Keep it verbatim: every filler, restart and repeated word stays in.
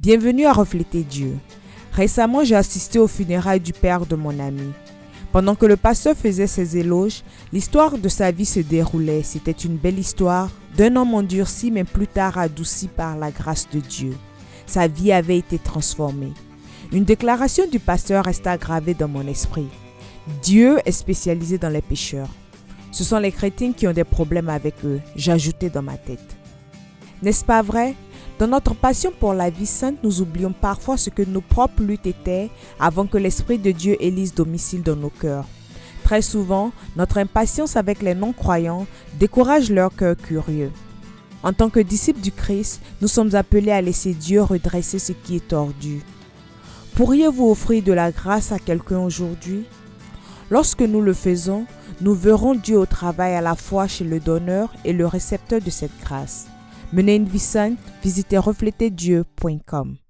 Bienvenue à Refléter Dieu. Récemment, j'ai assisté aux funérailles du père de mon ami. Pendant que le pasteur faisait ses éloges, l'histoire de sa vie se déroulait. C'était une belle histoire d'un homme endurci mais plus tard adouci par la grâce de Dieu. Sa vie avait été transformée. Une déclaration du pasteur resta gravée dans mon esprit. Dieu est spécialisé dans les pécheurs. Ce sont les chrétiens qui ont des problèmes avec eux, j'ajoutais dans ma tête. N'est-ce pas vrai? Dans notre passion pour la vie sainte, nous oublions parfois ce que nos propres luttes étaient avant que l'Esprit de Dieu élise domicile dans nos cœurs. Très souvent, notre impatience avec les non-croyants décourage leur cœur curieux. En tant que disciples du Christ, nous sommes appelés à laisser Dieu redresser ce qui est tordu. Pourriez-vous offrir de la grâce à quelqu'un aujourd'hui? Lorsque nous le faisons, nous verrons Dieu au travail à la fois chez le donneur et le récepteur de cette grâce. Menez une vie sainte, visitez refléter dieu point com.